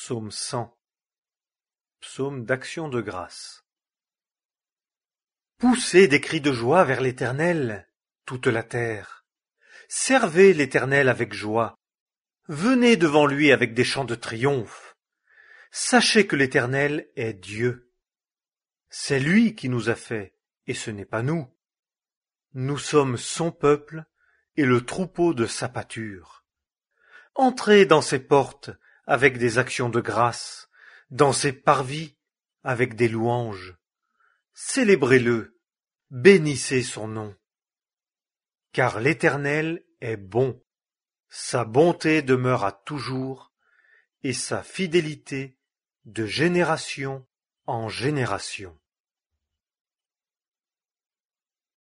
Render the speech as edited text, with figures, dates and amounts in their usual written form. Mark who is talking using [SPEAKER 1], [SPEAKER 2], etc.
[SPEAKER 1] Psaume 100. Psaume d'action de grâce. Poussez des cris de joie vers l'Éternel, toute la terre. Servez l'Éternel avec joie. Venez devant lui avec des chants de triomphe. Sachez que l'Éternel est Dieu. C'est lui qui nous a fait, et ce n'est pas nous. Nous sommes son peuple et le troupeau de sa pâture. Entrez dans ses portes avec des actions de grâce, dans ses parvis avec des louanges. Célébrez-le, bénissez son nom. Car l'Éternel est bon, sa bonté demeure à toujours, et sa fidélité de génération en génération.